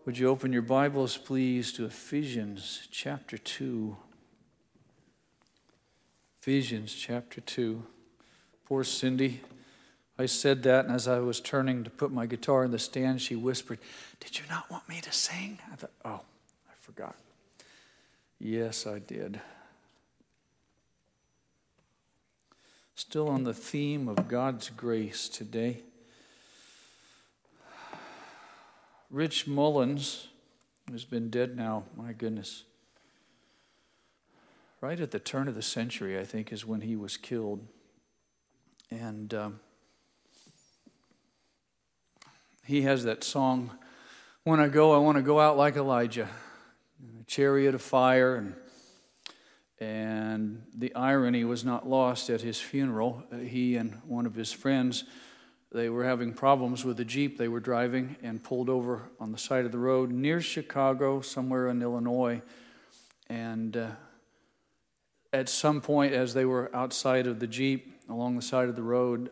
Would you open your Bibles, please, to Ephesians chapter 2. Ephesians chapter 2. Poor Cindy. I said that, and as I was turning to put my guitar in the stand, she whispered, "Did you not want me to sing?" I thought, oh, I forgot. Yes, I did. Still on the theme of God's grace today. Rich Mullins, who's been dead now, my goodness. Right at the turn of the century, I think, is when he was killed. And he has that song, "When I Go, I Want to Go Out Like Elijah." A chariot of fire. And the irony was not lost at his funeral. He and one of his friends, they were having problems with the Jeep they were driving and pulled over on the side of the road near Chicago, somewhere in Illinois. And at some point, as they were outside of the Jeep, along the side of the road,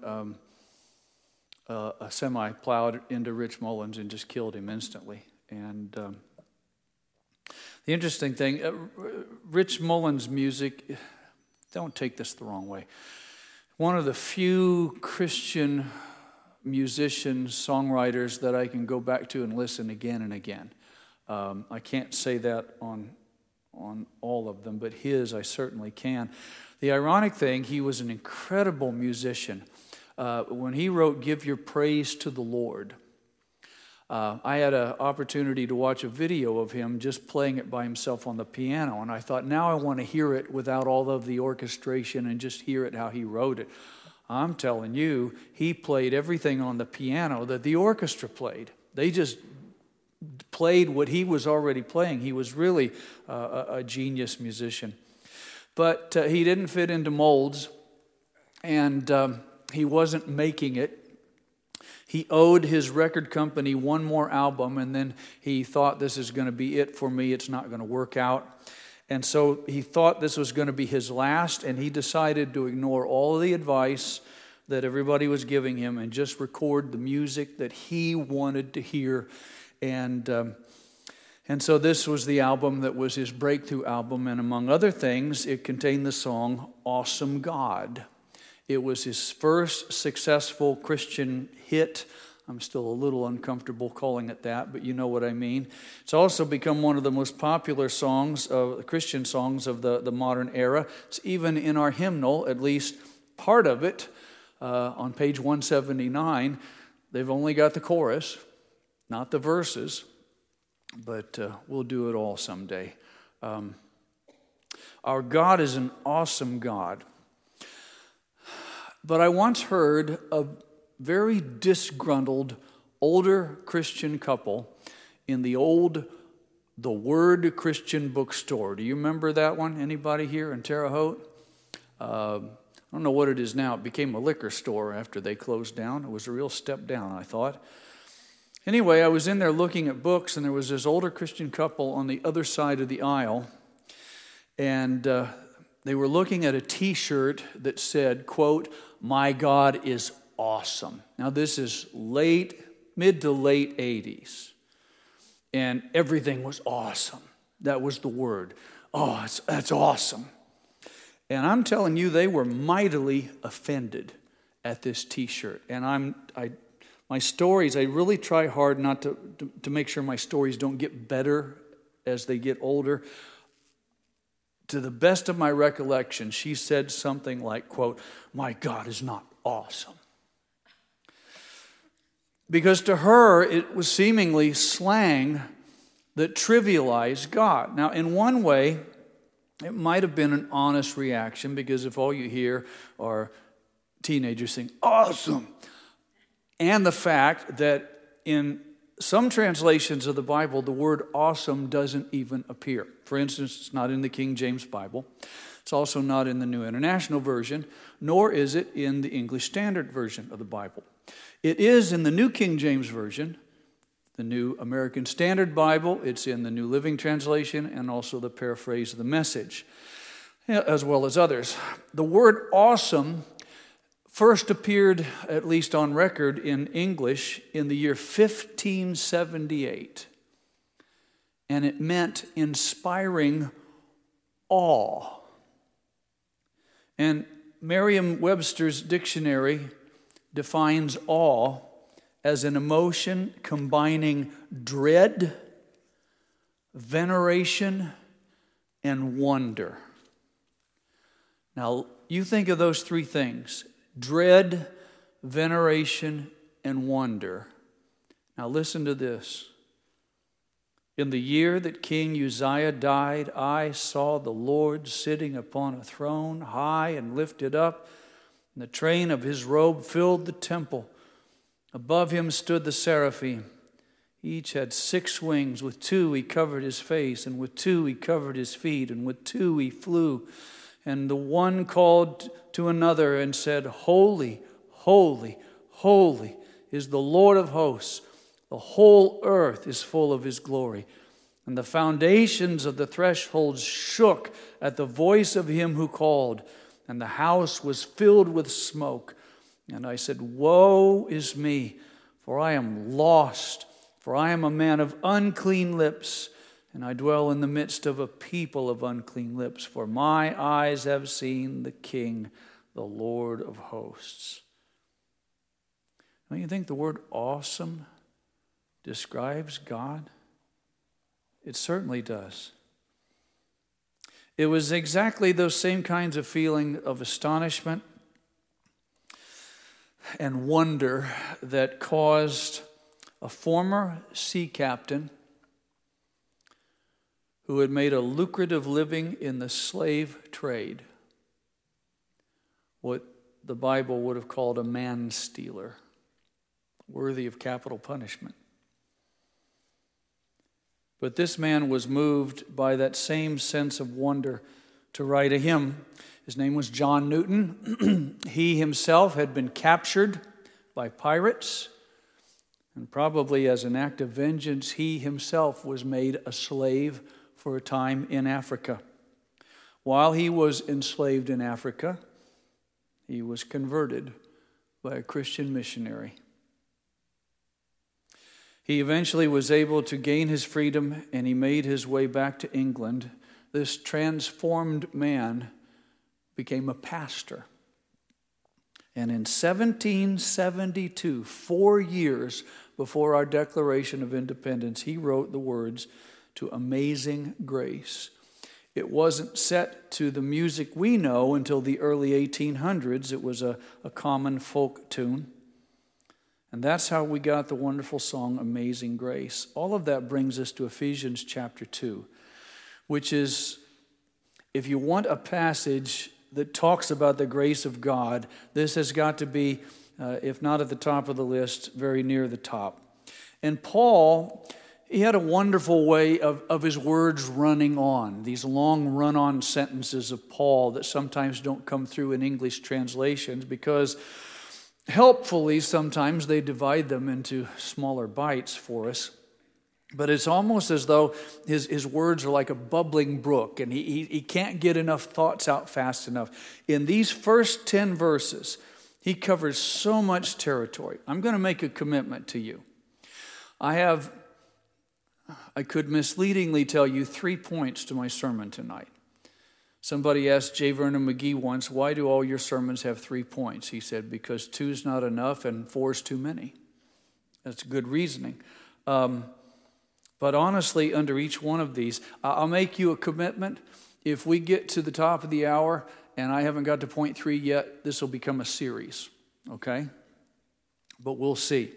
a semi plowed into Rich Mullins and just killed him instantly. And the interesting thing, Rich Mullins' music, don't take this the wrong way, one of the few Christian musicians, songwriters that I can go back to and listen again and again. I can't say that on all of them, but his I certainly can. The ironic thing, he was an incredible musician. When he wrote "Give Your Praise to the Lord," I had an opportunity to watch a video of him just playing it by himself on the piano, and I thought, now I want to hear it without all of the orchestration and just hear it how he wrote it. I'm telling you, he played everything on the piano that the orchestra played. They just played what he was already playing. He was really a genius musician. But he didn't fit into molds, and he wasn't making it. He owed his record company one more album, and then he thought, this is going to be it for me. It's not going to work out. And so he thought this was going to be his last, and he decided to ignore all of the advice that everybody was giving him and just record the music that he wanted to hear. And so this was the album that was his breakthrough album, and among other things, it contained the song "Awesome God." It was his first successful Christian hit. I'm still a little uncomfortable calling it that, but you know what I mean. It's also become one of the most popular songs, Christian songs of the modern era. It's even in our hymnal, at least part of it, on page 179. They've only got the chorus, not the verses, but we'll do it all someday. Our God is an awesome God. But I once heard a very disgruntled older Christian couple in the Word Christian bookstore. Do you remember that one? Anybody here in Terre Haute? I don't know what it is now. It became a liquor store after they closed down. It was a real step down, I thought. Anyway, I was in there looking at books, and there was this older Christian couple on the other side of the aisle, and they were looking at a T-shirt that said, quote, "My God is awesome." Now, this is mid to late 80s, and everything was awesome. That was the word. Oh, that's awesome. And I'm telling you, they were mightily offended at this T-shirt. And my stories, I really try hard not to make sure my stories don't get better as they get older. To the best of my recollection, she said something like, quote, "My God is not awesome." Because to her, it was seemingly slang that trivialized God. Now, in one way, it might have been an honest reaction, because if all you hear are teenagers saying, "Awesome," and the fact that in some translations of the Bible, the word awesome doesn't even appear. For instance, it's not in the King James Bible. It's also not in the New International Version, nor is it in the English Standard Version of the Bible. It is in the New King James Version, the New American Standard Bible. It's in the New Living Translation and also the Paraphrase of the Message, as well as others. The word awesome first appeared, at least on record, in English in the year 1578. and it meant inspiring awe. And Merriam-Webster's dictionary defines awe as an emotion combining dread, veneration, and wonder. Now, you think of those three things: dread, veneration, and wonder. Now listen to this. In the year that King Uzziah died, I saw the Lord sitting upon a throne, high and lifted up, and the train of his robe filled the temple. Above him stood the seraphim. Each had 6 wings. With 2 he covered his face, and with 2 he covered his feet, and with 2 he flew. And the one called to another and said, Holy, holy, holy is the Lord of hosts. The whole earth is full of his glory. And the foundations of the thresholds shook at the voice of him who called, and the house was filled with smoke. And I said, Woe is me, for I am lost, for I am a man of unclean lips, and I dwell in the midst of a people of unclean lips, for my eyes have seen the King, the Lord of hosts. Don't you think the word awesome describes God? It certainly does. It was exactly those same kinds of feeling of astonishment and wonder that caused a former sea captain who had made a lucrative living in the slave trade, what the Bible would have called a man-stealer, worthy of capital punishment. But this man was moved by that same sense of wonder to write a hymn. His name was John Newton. He himself had been captured by pirates, and probably as an act of vengeance, he himself was made a slave for a time in Africa. While he was enslaved in Africa, he was converted by a Christian missionary. He eventually was able to gain his freedom, and he made his way back to England. This transformed man became a pastor. And in 1772, 4 years before our Declaration of Independence, he wrote the words to Amazing Grace. It wasn't set to the music we know until the early 1800s. It was a common folk tune. And that's how we got the wonderful song, Amazing Grace. All of that brings us to Ephesians chapter 2, which is, if you want a passage that talks about the grace of God, this has got to be, if not at the top of the list, very near the top. And Paul, he had a wonderful way of his words running on, these long run-on sentences of Paul that sometimes don't come through in English translations because helpfully, sometimes they divide them into smaller bites for us. But it's almost as though his words are like a bubbling brook, and he can't get enough thoughts out fast enough. In these first 10 verses, he covers so much territory. I'm going to make a commitment to you. I could misleadingly tell you 3 points to my sermon tonight. Somebody asked J. Vernon McGee once, why do all your sermons have 3 points? He said, because 2's not enough and 4's too many. That's good reasoning. But honestly, under each one of these, I'll make you a commitment. If we get to the top of the hour and I haven't got to point 3 yet, this will become a series, okay? But we'll see.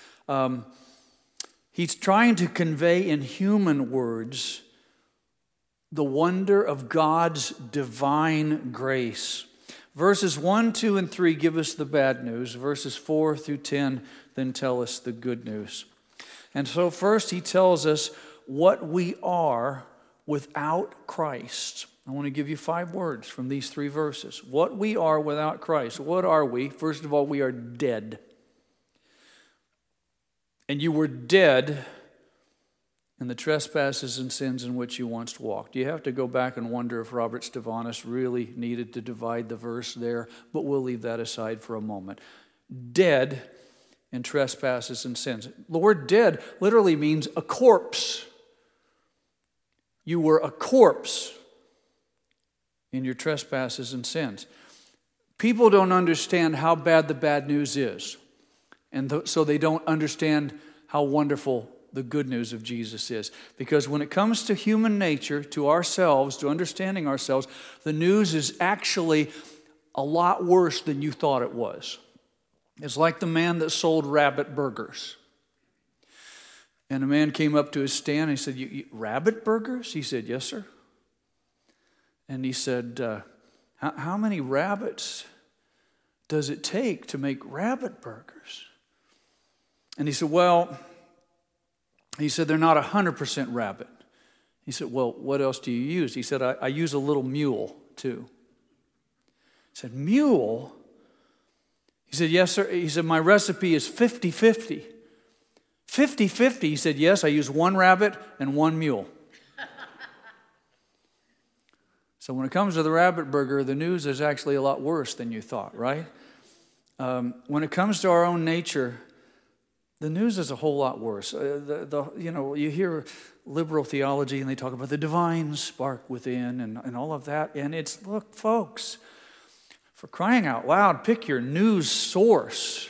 He's trying to convey in human words the wonder of God's divine grace. Verses 1, 2, and 3 give us the bad news. Verses 4 through 10 then tell us the good news. And so first he tells us what we are without Christ. I want to give you 5 words from these 3 verses. What we are without Christ. What are we? First of all, we are dead. And you were dead in the trespasses and sins in which you once walked. You have to go back and wonder if Robert Stavanis really needed to divide the verse there, but we'll leave that aside for a moment. Dead in trespasses and sins. The word dead literally means a corpse. You were a corpse in your trespasses and sins. People don't understand how bad the bad news is. And so they don't understand how wonderful the good news of Jesus is. Because when it comes to human nature, to ourselves, to understanding ourselves, the news is actually a lot worse than you thought it was. It's like the man that sold rabbit burgers. And a man came up to his stand and he said, you rabbit burgers? He said, yes, sir. And he said, how many rabbits does it take to make rabbit burgers? And he said, they're not 100% rabbit. He said, well, what else do you use? He said, I use a little mule too. He said, mule? He said, yes, sir. He said, my recipe is 50-50. 50-50. He said, yes, I use one rabbit and one mule. So when it comes to the rabbit burger, the news is actually a lot worse than you thought, right? When it comes to our own nature, the news is a whole lot worse. You hear liberal theology and they talk about the divine spark within and all of that. And it's, look, folks, for crying out loud, pick your news source.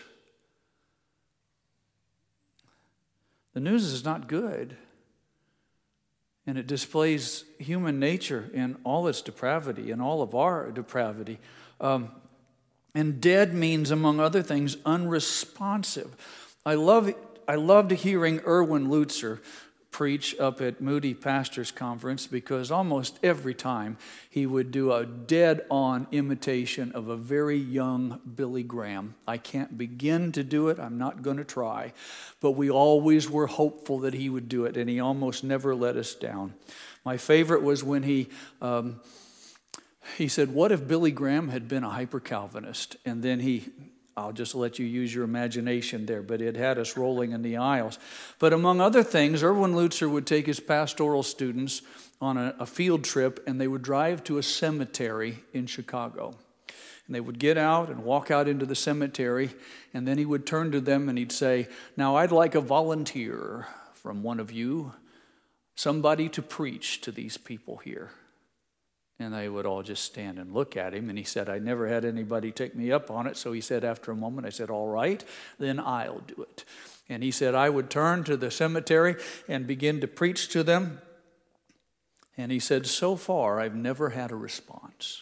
The news is not good. And it displays human nature in all its depravity, in all of our depravity. And dead means, among other things, unresponsive. I loved hearing Erwin Lutzer preach up at Moody Pastors Conference because almost every time he would do a dead-on imitation of a very young Billy Graham. I can't begin to do it. I'm not going to try. But we always were hopeful that he would do it, and he almost never let us down. My favorite was when he said, what if Billy Graham had been a hyper-Calvinist? And then I'll just let you use your imagination there, but it had us rolling in the aisles. But among other things, Erwin Lutzer would take his pastoral students on a field trip, and they would drive to a cemetery in Chicago. And they would get out and walk out into the cemetery, and then he would turn to them and he'd say, now I'd like a volunteer from one of you, somebody to preach to these people here. And they would all just stand and look at him. And he said, I never had anybody take me up on it. So he said, after a moment, I said, all right, then I'll do it. And he said, I would turn to the cemetery and begin to preach to them. And he said, so far, I've never had a response.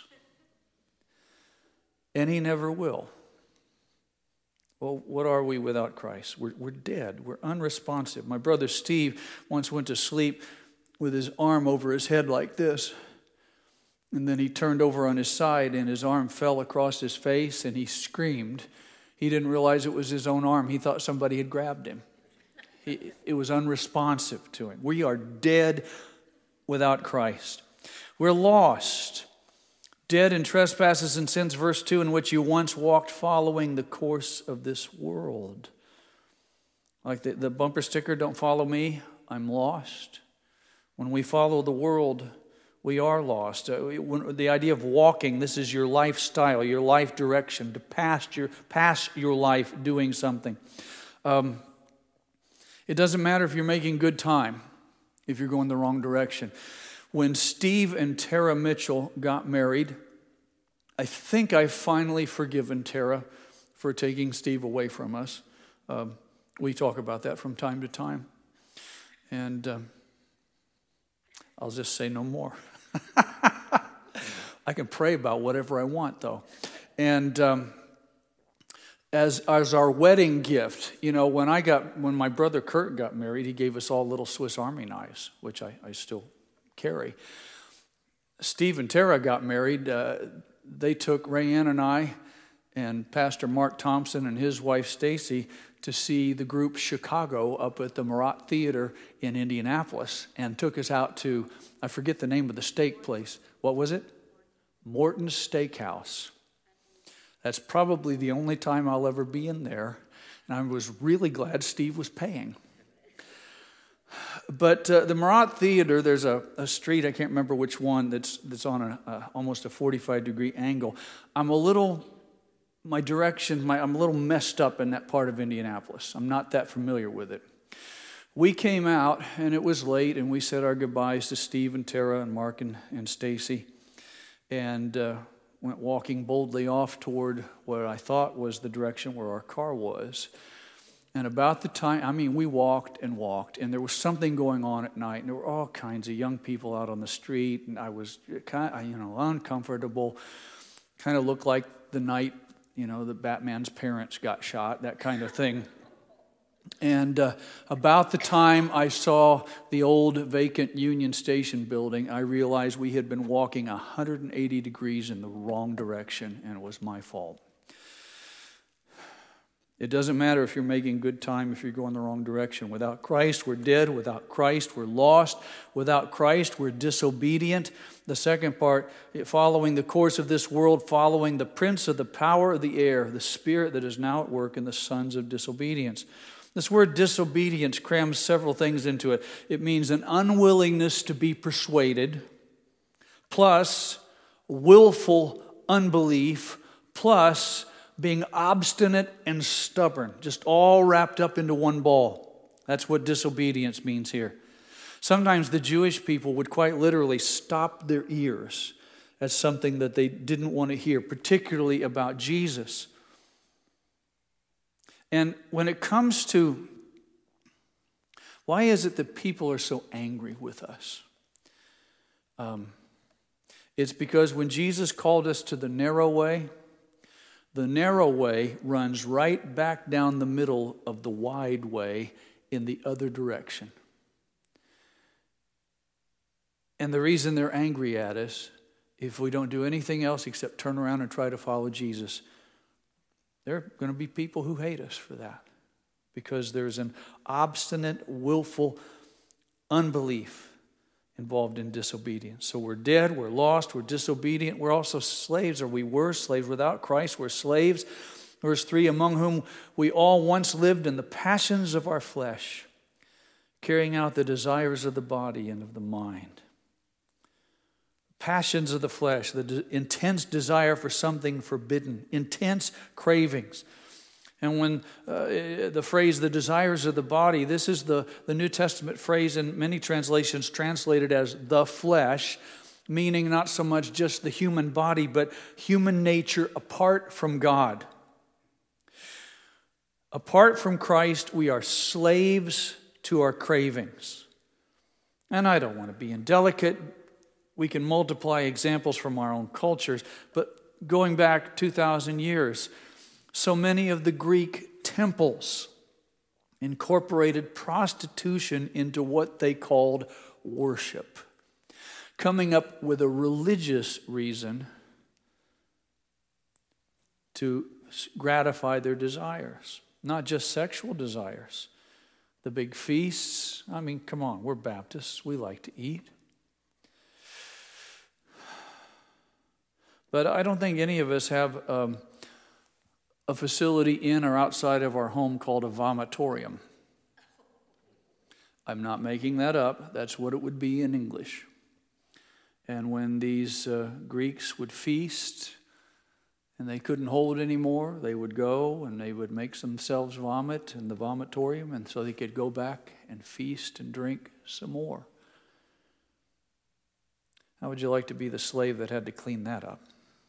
And he never will. Well, what are we without Christ? We're dead. We're unresponsive. My brother Steve once went to sleep with his arm over his head like this. And then he turned over on his side and his arm fell across his face and he screamed. He didn't realize it was his own arm. He thought somebody had grabbed him. It was unresponsive to him. We are dead without Christ. We're lost. Dead in trespasses and sins, verse 2, in which you once walked following the course of this world. Like the bumper sticker, don't follow me, I'm lost. When we follow the world, we are lost. The idea of walking, this is your lifestyle, your life direction, to pass your life doing something. It doesn't matter if you're making good time, if you're going the wrong direction. When Steve and Tara Mitchell got married, I think I've finally forgiven Tara for taking Steve away from us. We talk about that from time to time. And I'll just say no more. I can pray about whatever I want, though. And as our wedding gift, when my brother Kurt got married, he gave us all little Swiss Army knives, which I still carry. Steve and Tara got married. They took Rayanne and I and Pastor Mark Thompson and his wife Stacy to see the group Chicago up at the Murat Theater in Indianapolis, and took us out to, I forget the name of the steak place. What was it? Morton's Steakhouse. That's probably the only time I'll ever be in there, and I was really glad Steve was paying. But the Murat Theater, there's a street, I can't remember which one, that's on almost a 45-degree angle. I'm a little messed up in that part of Indianapolis. I'm not that familiar with it. We came out, and it was late, and we said our goodbyes to Steve and Tara and Mark and Stacy, and went walking boldly off toward what I thought was the direction where our car was. And about the time, we walked, and there was something going on at night, and there were all kinds of young people out on the street, and I was kind of, uncomfortable. Kind of looked like the night, that Batman's parents got shot, that kind of thing. And about the time I saw the old vacant Union Station building, I realized we had been walking 180 degrees in the wrong direction, and it was my fault. It doesn't matter if you're making good time if you're going the wrong direction. Without Christ, we're dead. Without Christ, we're lost. Without Christ, we're disobedient. The second part, following the course of this world, following the prince of the power of the air, the spirit that is now at work in the sons of disobedience. This word disobedience crams several things into it. It means an unwillingness to be persuaded, plus willful unbelief, plus being obstinate and stubborn, just all wrapped up into one ball. That's what disobedience means here. Sometimes the Jewish people would quite literally stop their ears at something that they didn't want to hear, particularly about Jesus. And when it comes to why is it that people are so angry with us? It's because when Jesus called us to the narrow way runs right back down the middle of the wide way in the other direction. And the reason they're angry at us, if we don't do anything else except turn around and try to follow Jesus, there are going to be people who hate us for that. Because there's an obstinate, willful unbelief involved in disobedience. So we're dead, we're lost, we're disobedient, we're also slaves, or we were slaves. Without Christ, we're slaves. Verse 3, among whom we all once lived in the passions of our flesh, carrying out the desires of the body and of the mind. Passions of the flesh, the intense desire for something forbidden, intense cravings. And when the phrase, the desires of the body, this is the New Testament phrase in many translations translated as the flesh, meaning not so much just the human body, but human nature apart from God. Apart from Christ, we are slaves to our cravings. And I don't want to be indelicate. We can multiply examples from our own cultures, but going back 2,000 years, so many of the Greek temples incorporated prostitution into what they called worship, coming up with a religious reason to gratify their desires, not just sexual desires. The big feasts, come on, we're Baptists, we like to eat. But I don't think any of us have a facility in or outside of our home called a vomitorium. I'm not making that up. That's what it would be in English. And when these Greeks would feast and they couldn't hold anymore, they would go and they would make themselves vomit in the vomitorium, and so they could go back and feast and drink some more. How would you like to be the slave that had to clean that up?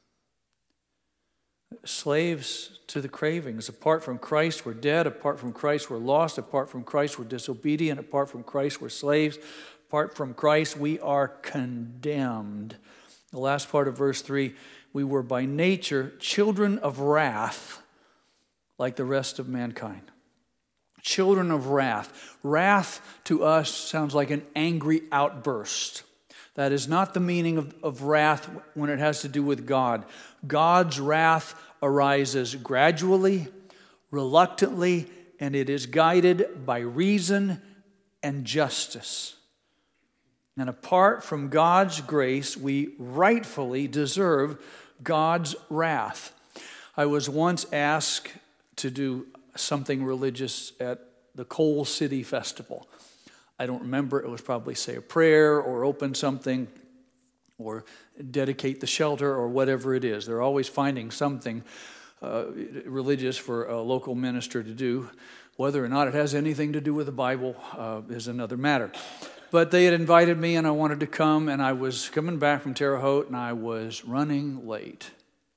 Slaves to the cravings. Apart from Christ, we're dead. Apart from Christ, we're lost. Apart from Christ, we're disobedient. Apart from Christ, we're slaves. Apart from Christ, we are condemned. The last part of verse 3, we were by nature children of wrath like the rest of mankind. Children of wrath. Wrath to us sounds like an angry outburst. That is not the meaning of wrath when it has to do with God. God's wrath arises gradually, reluctantly, and it is guided by reason and justice. And apart from God's grace, we rightfully deserve God's wrath. I was once asked to do something religious at the Coal City Festival. I don't remember. It was probably say a prayer or open something or dedicate the shelter or whatever it is. They're always finding something religious for a local minister to do. Whether or not it has anything to do with the Bible is another matter. But they had invited me, and I wanted to come, and I was coming back from Terre Haute, and I was running late.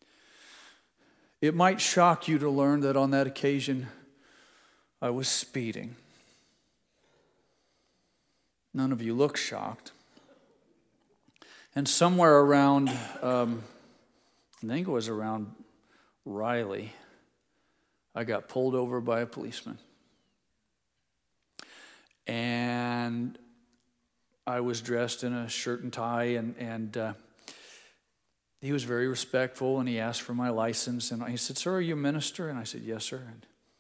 It might shock you to learn that on that occasion, I was speeding. None of you look shocked. And somewhere around, I think it was around Riley, I got pulled over by a policeman. And I was dressed in a shirt and tie, and he was very respectful, and he asked for my license. And he said, "Sir, are you a minister?" And I said, "Yes, sir."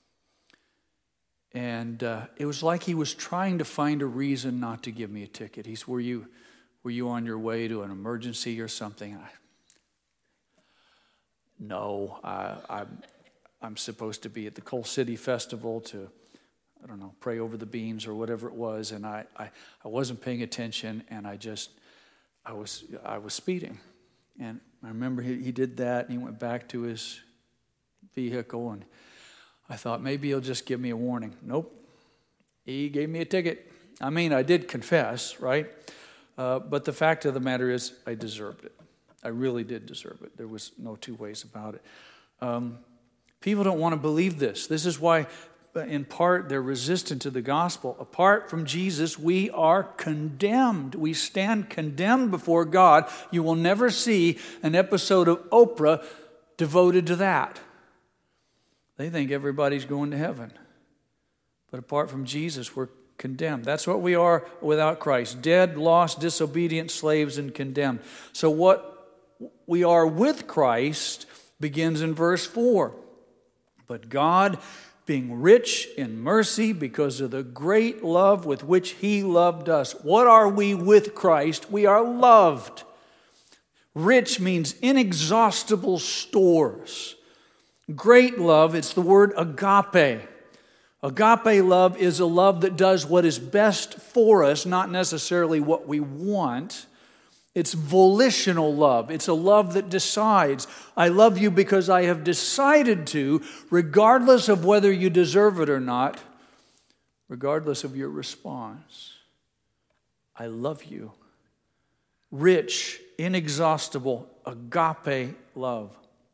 And it was like he was trying to find a reason not to give me a ticket. He said, were you on your way to an emergency or something? No, I'm supposed to be at the Coal City Festival to, I don't know, pray over the beans or whatever it was, and I wasn't paying attention, and I was speeding. And I remember he did that, and he went back to his vehicle, and I thought maybe he'll just give me a warning. Nope. He gave me a ticket. I mean, I did confess, right? But the fact of the matter is I deserved it. I really did deserve it. There was no two ways about it. People don't want to believe this. This is why, in part, they're resistant to the gospel. Apart from Jesus, we are condemned. We stand condemned before God. You will never see an episode of Oprah devoted to that. They think everybody's going to heaven. But apart from Jesus, we're condemned. That's what we are without Christ. Dead, lost, disobedient, slaves, and condemned. So what we are with Christ begins in verse 4. But God, being rich in mercy because of the great love with which He loved us. What are we with Christ? We are loved. Rich means inexhaustible stores. Great love, it's the word agape. Agape love is a love that does what is best for us, not necessarily what we want. It's volitional love. It's a love that decides. I love you because I have decided to, regardless of whether you deserve it or not, regardless of your response. I love you. Rich, inexhaustible, agape love.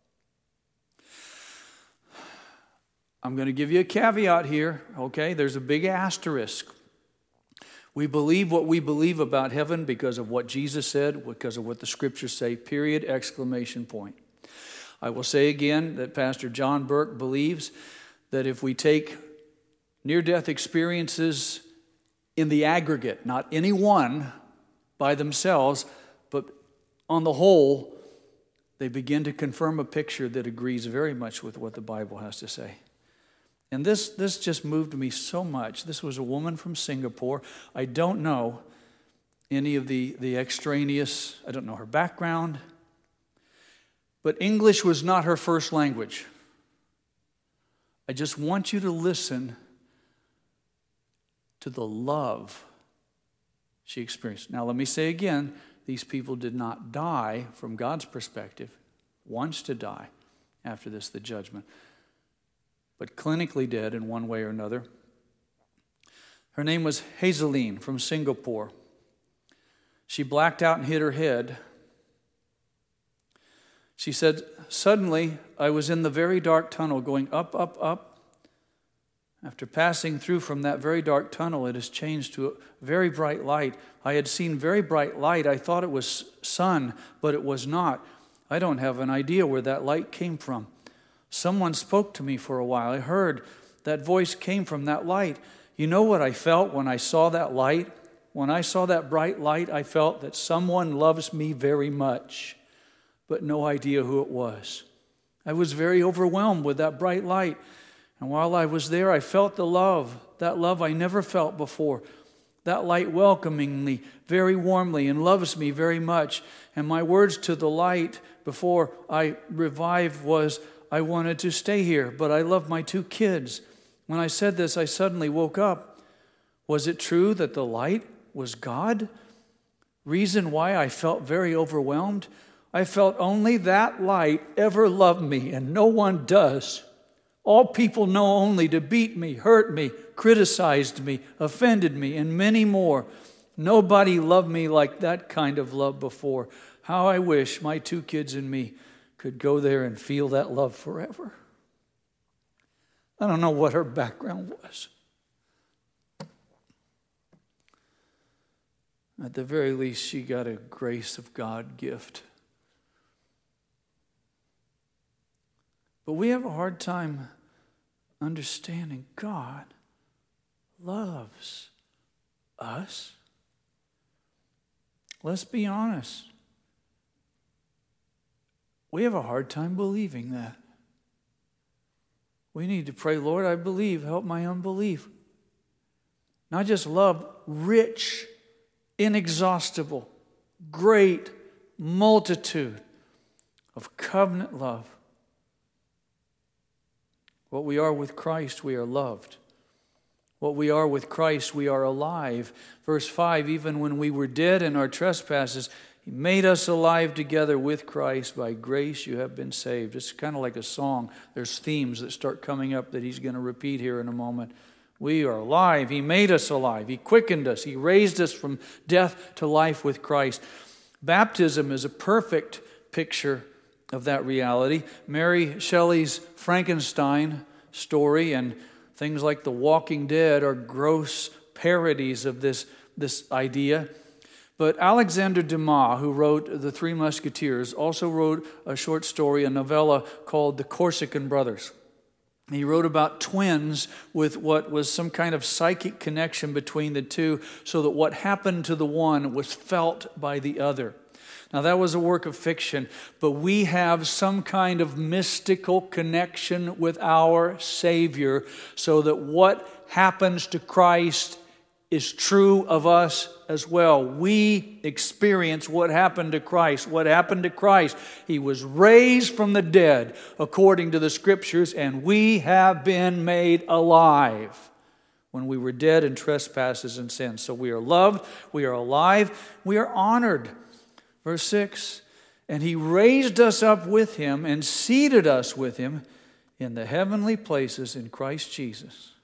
I'm going to give you a caveat here, okay? There's a big asterisk. We believe what we believe about heaven because of what Jesus said, because of what the Scriptures say, period, exclamation point. I will say again that Pastor John Burke believes that if we take near-death experiences in the aggregate, not any one by themselves, but on the whole, they begin to confirm a picture that agrees very much with what the Bible has to say. And this just moved me so much. This was a woman from Singapore. I don't know any of the extraneous, I don't know her background, but English was not her first language. I just want you to listen to the love she experienced. Now let me say again, these people did not die from God's perspective, once to die after this, the judgment, but clinically dead in one way or another. Her name was Hazeline from Singapore. She blacked out and hit her head. She said, "Suddenly, I was in the very dark tunnel going up, up, up. After passing through from that very dark tunnel, it has changed to a very bright light. I had seen very bright light. I thought it was sun, but it was not. I don't have an idea where that light came from. Someone spoke to me for a while. I heard that voice came from that light. You know what I felt when I saw that light? When I saw that bright light, I felt that someone loves me very much, but no idea who it was. I was very overwhelmed with that bright light. And while I was there, I felt the love, that love I never felt before. That light welcoming me very warmly and loves me very much. And my words to the light before I revived was, I wanted to stay here, but I love my 2 kids. When I said this, I suddenly woke up. Was it true that the light was God? Reason why I felt very overwhelmed? I felt only that light ever loved me, and no one does. All people know only to beat me, hurt me, criticized me, offended me, and many more. Nobody loved me like that kind of love before. How I wish my 2 kids and me could go there and feel that love forever. I don't know what her background was. At the very least, she got a grace of God gift. But we have a hard time understanding God loves us. Let's be honest. We have a hard time believing that. We need to pray, Lord, I believe, help my unbelief. Not just love, rich, inexhaustible, great multitude of covenant love. What we are with Christ, we are loved. What we are with Christ, we are alive. Verse 5, even when we were dead in our trespasses, He made us alive together with Christ. By grace you have been saved. It's kind of like a song. There's themes that start coming up that he's going to repeat here in a moment. We are alive. He made us alive. He quickened us. He raised us from death to life with Christ. Baptism is a perfect picture of that reality. Mary Shelley's Frankenstein story and things like The Walking Dead are gross parodies of this idea. But Alexander Dumas, who wrote The Three Musketeers, also wrote a short story, a novella called The Corsican Brothers. He wrote about twins with what was some kind of psychic connection between the two, so that what happened to the one was felt by the other. Now, that was a work of fiction, but we have some kind of mystical connection with our Savior, so that what happens to Christ is true of us as well. We experience what happened to Christ. What happened to Christ? He was raised from the dead, according to the Scriptures, and we have been made alive when we were dead in trespasses and sins. So we are loved, we are alive, we are honored. Verse 6, and He raised us up with Him and seated us with Him in the heavenly places in Christ Jesus.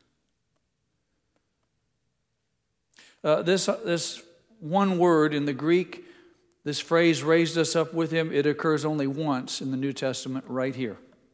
This one word in the Greek, this phrase, raised us up with Him, it occurs only once in the New Testament, right here.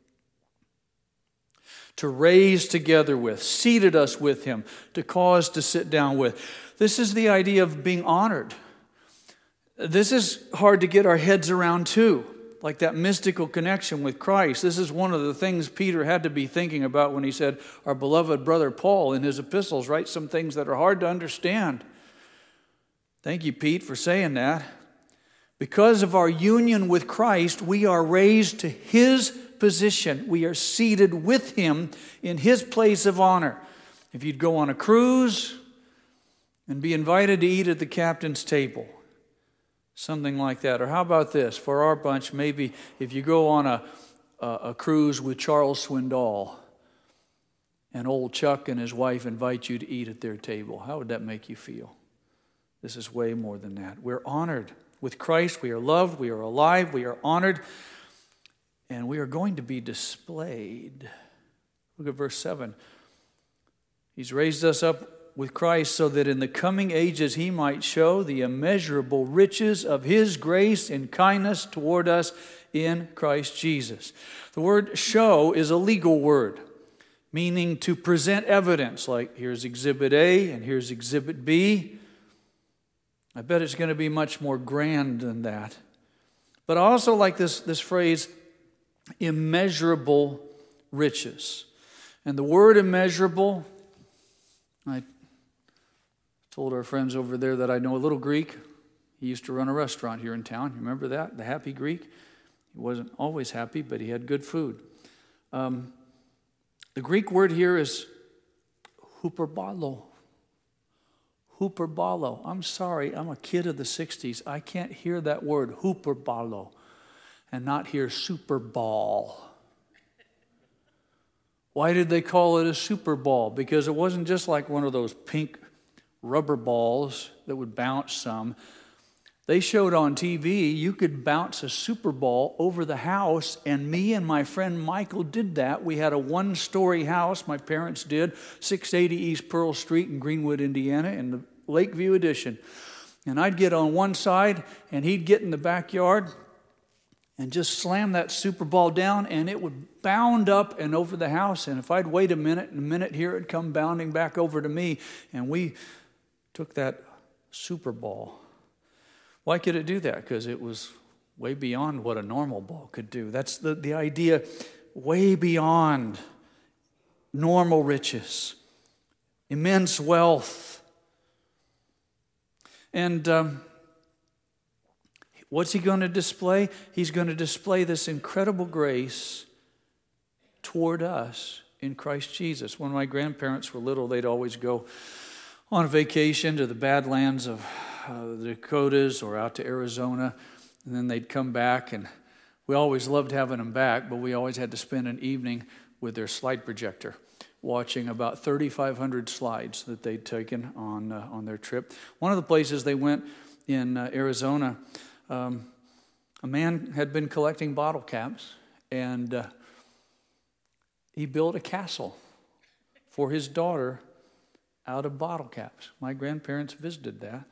To raise together with, seated us with Him, to cause to sit down with. This is the idea of being honored. This is hard to get our heads around too, like that mystical connection with Christ. This is one of the things Peter had to be thinking about when he said, our beloved brother Paul in his epistles writes some things that are hard to understand. Thank you, Pete, for saying that. Because of our union with Christ, we are raised to His position. We are seated with Him in His place of honor. If you'd go on a cruise and be invited to eat at the captain's table, something like that. Or how about this? For our bunch, maybe if you go on a cruise with Charles Swindoll and old Chuck and his wife invite you to eat at their table, how would that make you feel? This is way more than that. We're honored. With Christ, we are loved, we are alive, we are honored, and we are going to be displayed. Look at verse 7. He's raised us up with Christ so that in the coming ages He might show the immeasurable riches of His grace and kindness toward us in Christ Jesus. The word show is a legal word, meaning to present evidence, like here's Exhibit A and here's Exhibit B. I bet it's going to be much more grand than that. But I also like this phrase, immeasurable riches. And the word immeasurable, I told our friends over there that I know a little Greek. He used to run a restaurant here in town. You remember that? The Happy Greek? He wasn't always happy, but he had good food. The Greek word here is huperbalo. Huperbalo. I'm sorry, I'm a kid of the 60s. I can't hear that word, huperbalo, and not hear Super Ball. Why did they call it a Super Ball? Because it wasn't just like one of those pink rubber balls that would bounce some. They showed on TV you could bounce a Super Ball over the house, and me and my friend Michael did that. We had a one-story house, my parents did, 680 East Pearl Street in Greenwood, Indiana, in the Lakeview Edition. And I'd get on one side, and he'd get in the backyard and just slam that Super Ball down, and it would bound up and over the house. And if I'd wait a minute here, it'd come bounding back over to me, and we took that Super Ball. Why could it do that? Because it was way beyond what a normal ball could do. That's the idea, way beyond normal riches, immense wealth. And what's he going to display? He's going to display this incredible grace toward us in Christ Jesus. When my grandparents were little, they'd always go on a vacation to the Badlands of the Dakotas or out to Arizona, and then they'd come back, and we always loved having them back, but we always had to spend an evening with their slide projector watching about 3,500 slides that they'd taken on their trip. One of the places they went in Arizona, a man had been collecting bottle caps, and he built a castle for his daughter out of bottle caps. My grandparents visited that.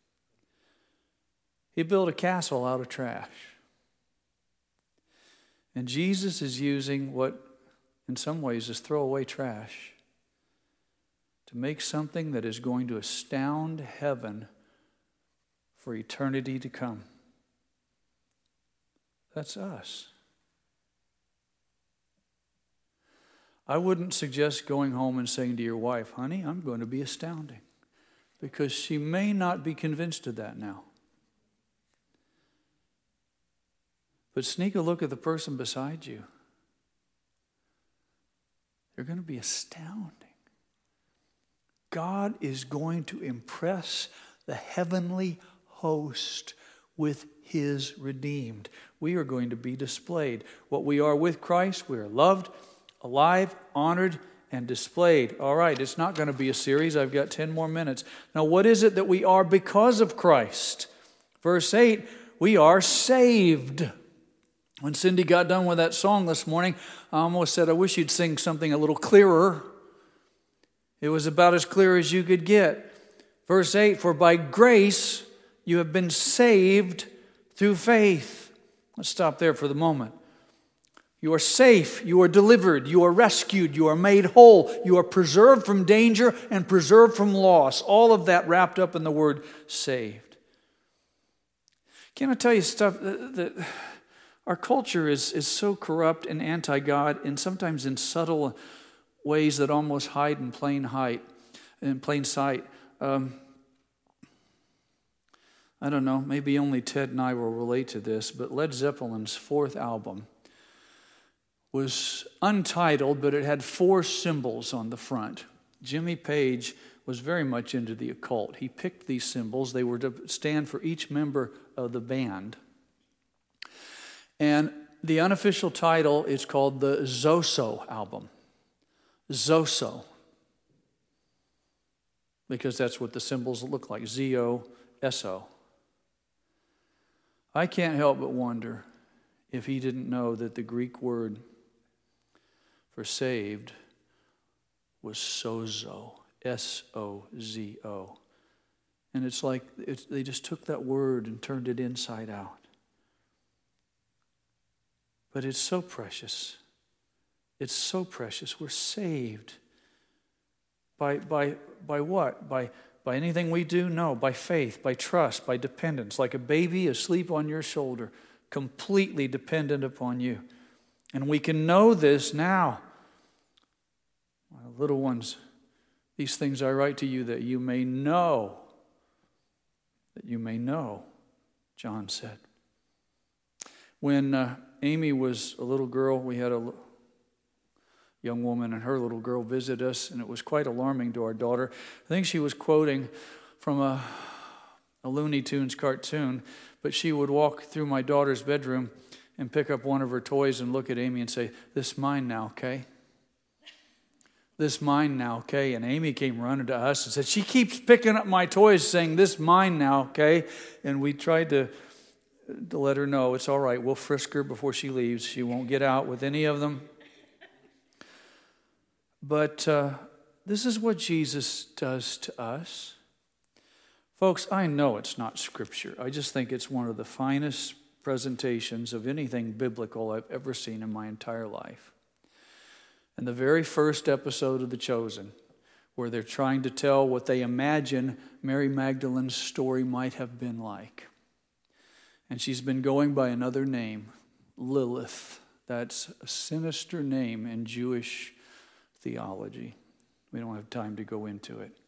He built a castle out of trash. And Jesus is using what in some ways is throwaway trash to make something that is going to astound heaven for eternity to come. That's us. I wouldn't suggest going home and saying to your wife, honey, I'm going to be astounding, because she may not be convinced of that now. But sneak a look at the person beside you. They're going to be astounding. God is going to impress the heavenly host with his redeemed. We are going to be displayed. What we are with Christ, we are loved, alive, honored, and displayed. All right, it's not going to be a series. I've got 10 more minutes. Now, what is it that we are because of Christ? Verse 8, we are saved. When Cindy got done with that song this morning, I almost said, I wish you'd sing something a little clearer. It was about as clear as you could get. Verse 8, for by grace you have been saved through faith. Let's stop there for the moment. You are safe, you are delivered, you are rescued, you are made whole, you are preserved from danger and preserved from loss. All of that wrapped up in the word saved. Can I tell you stuff that our culture is so corrupt and anti-God, and sometimes in subtle ways that almost hide in plain sight. I don't know, maybe only Ted and I will relate to this, but Led Zeppelin's fourth album was untitled, but it had 4 symbols on the front. Jimmy Page was very much into the occult. He picked these symbols. They were to stand for each member of the band. And the unofficial title is called the Zoso album. Zoso. Because that's what the symbols look like, Z-O-S-O. I can't help but wonder if he didn't know that the Greek word for saved was sozo, S-O-Z-O. And it's like they just took that word and turned it inside out. But it's so precious. It's so precious. We're saved. By what? By anything we do? No. By faith, by trust, by dependence. Like a baby asleep on your shoulder, completely dependent upon you. And we can know this now. My little ones, these things I write to you that you may know. That you may know, John said. When Amy was a little girl, we had a young woman and her little girl visit us, and it was quite alarming to our daughter. I think she was quoting from a Looney Tunes cartoon, but she would walk through my daughter's bedroom and pick up one of her toys and look at Amy and say, "This is mine now, okay? This mine now, okay? And Amy came running to us and said, she keeps picking up my toys saying, this mine now, okay? And we tried to let her know, it's all right. We'll frisk her before she leaves. She won't get out with any of them. But this is what Jesus does to us. Folks, I know it's not Scripture. I just think it's one of the finest presentations of anything biblical I've ever seen in my entire life. And the very first episode of The Chosen, where they're trying to tell what they imagine Mary Magdalene's story might have been like. And she's been going by another name, Lilith. That's a sinister name in Jewish theology. We don't have time to go into it.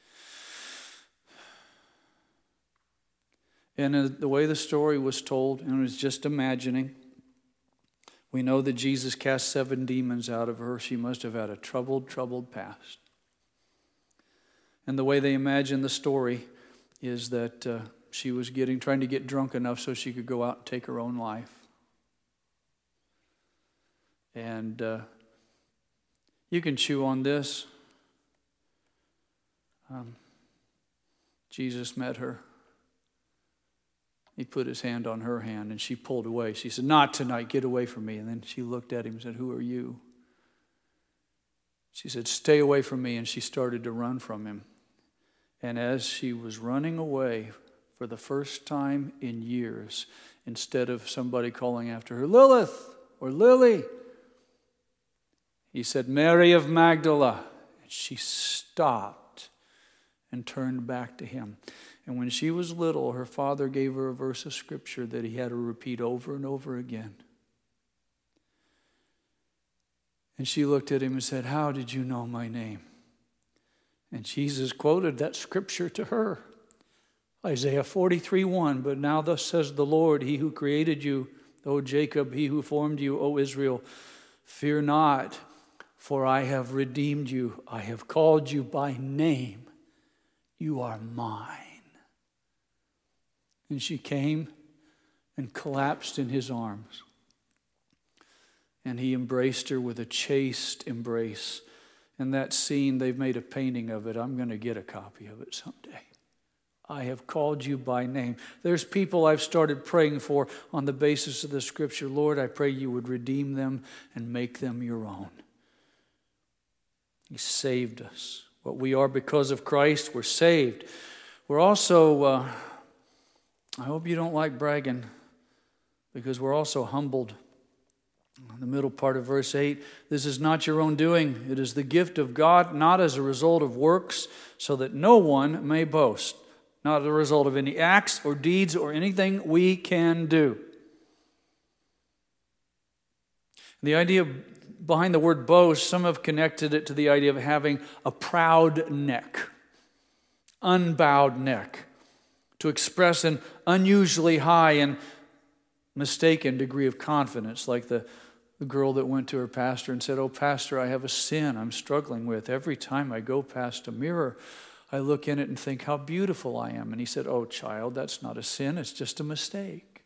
And the way the story was told, and it was just imagining, we know that Jesus cast 7 demons out of her. She must have had a troubled past. And the way they imagine the story is that she was trying to get drunk enough so she could go out and take her own life. And you can chew on this. Jesus met her. He put his hand on her hand and she pulled away. She said, not tonight, get away from me. And then she looked at him and said, who are you? She said, stay away from me. And she started to run from him. And as she was running away for the first time in years, instead of somebody calling after her, Lilith or Lily, he said, Mary of Magdala. And she stopped and turned back to him. And when she was little, her father gave her a verse of Scripture that he had to repeat over and over again. And she looked at him and said, how did you know my name? And Jesus quoted that Scripture to her. Isaiah 43:1, but now thus says the Lord, he who created you, O Jacob, he who formed you, O Israel, fear not, for I have redeemed you. I have called you by name. You are mine. And she came and collapsed in his arms. And he embraced her with a chaste embrace. And that scene, they've made a painting of it. I'm going to get a copy of it someday. I have called you by name. There's people I've started praying for on the basis of the Scripture. Lord, I pray you would redeem them and make them your own. He saved us. What we are because of Christ, we're saved. We're also... I hope you don't like bragging, because we're also humbled. In the middle part of verse 8, this is not your own doing. It is the gift of God, not as a result of works, so that no one may boast. Not as a result of any acts or deeds or anything we can do. The idea behind the word boast, some have connected it to the idea of having a proud neck, unbowed neck. To express an unusually high and mistaken degree of confidence, like the girl that went to her pastor and said, oh, pastor, I have a sin I'm struggling with. Every time I go past a mirror, I look in it and think how beautiful I am. And he said, oh, child, that's not a sin. It's just a mistake.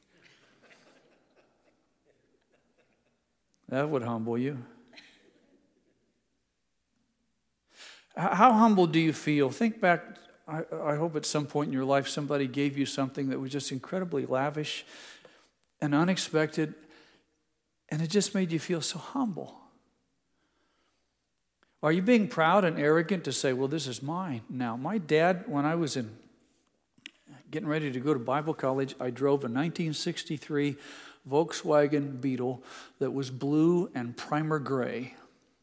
That would humble you. How humble do you feel? Think back. I hope at some point in your life somebody gave you something that was just incredibly lavish and unexpected, and it just made you feel so humble. Are you being proud and arrogant to say, well, this is mine? Now, my dad, when I was getting ready to go to Bible college, I drove a 1963 Volkswagen Beetle that was blue and primer gray.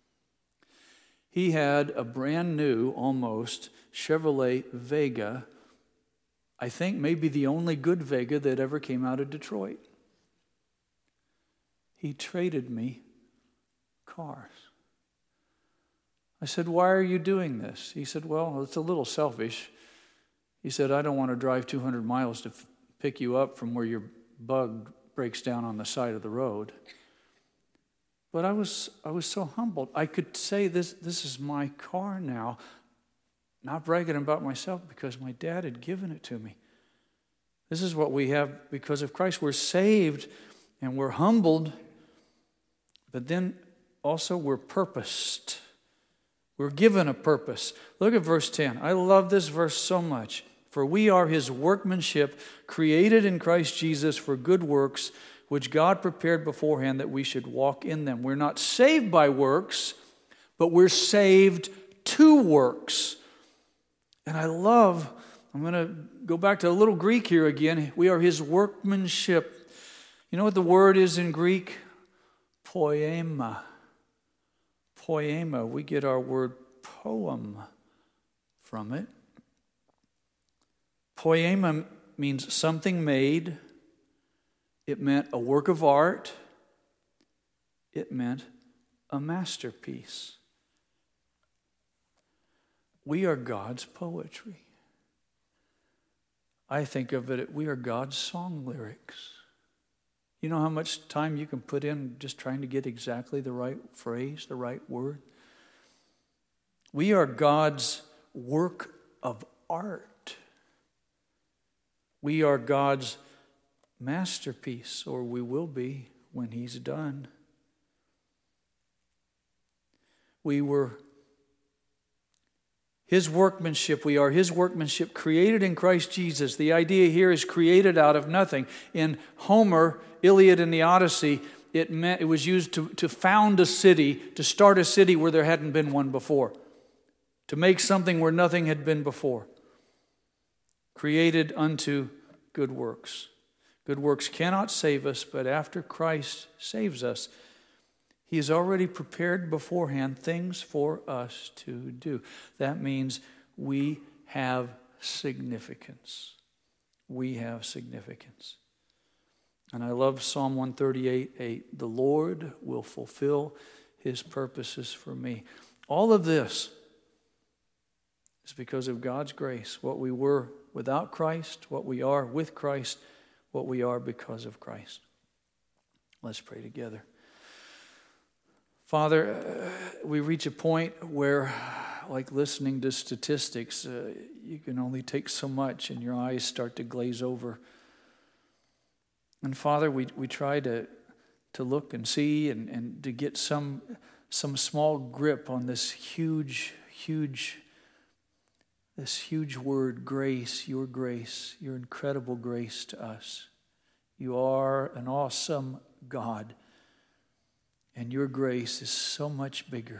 He had a brand new, almost, Chevrolet Vega, I think maybe the only good Vega that ever came out of Detroit. He traded me cars. I said, why are you doing this? He said, well, it's a little selfish. He said, I don't want to drive 200 miles to pick you up from where your bug breaks down on the side of the road. But I was so humbled. I could say this is my car now. Not bragging about myself, because my dad had given it to me. This is what we have because of Christ. We're saved and we're humbled, but then also we're purposed We're given a purpose. Look at verse 10. I love this verse so much. For we are his workmanship, created in Christ Jesus for good works, which God prepared beforehand that we should walk in them. We're not saved by works, but we're saved to works. And I'm going to go back to a little Greek here again. We are his workmanship. You know what the word is in Greek? Poema. Poema. We get our word poem from it. Poema means something made. It meant a work of art. It meant a masterpiece. We are God's poetry. I think of it, we are God's song lyrics. You know how much time you can put in just trying to get exactly the right phrase, the right word? We are God's work of art. We are God's masterpiece, or we will be when he's done. We were his workmanship. We are his workmanship created in Christ Jesus. The idea here is created out of nothing. In Homer, Iliad and the Odyssey, it was used to found a city, to start a city where there hadn't been one before, to make something where nothing had been before. Created unto good works. Good works cannot save us, but after Christ saves us, he has already prepared beforehand things for us to do. That means we have significance. We have significance. And I love Psalm 138:8. The Lord will fulfill his purposes for me. All of this is because of God's grace. What we were without Christ, what we are with Christ, what we are because of Christ. Let's pray together. Father, we reach a point where, like listening to statistics, you can only take so much and your eyes start to glaze over. And Father, we try to look and see and to get some small grip on this huge word, grace, your incredible grace to us. You are an awesome God. And your grace is so much bigger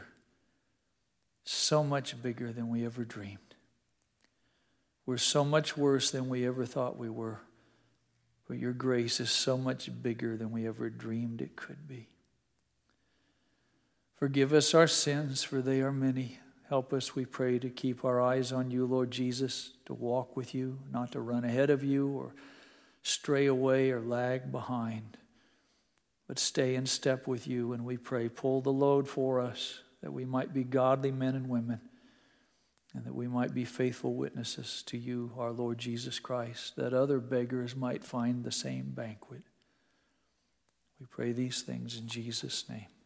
than we ever dreamed. We're so much worse than we ever thought we were. But your grace is so much bigger than we ever dreamed it could be. Forgive us our sins, for they are many. Help us, we pray, to keep our eyes on you, Lord Jesus, to walk with you, not to run ahead of you or stray away or lag behind, but stay in step with you. And we pray, pull the load for us, that we might be godly men and women, and that we might be faithful witnesses to you, our Lord Jesus Christ, that other beggars might find the same banquet. We pray these things in Jesus' name.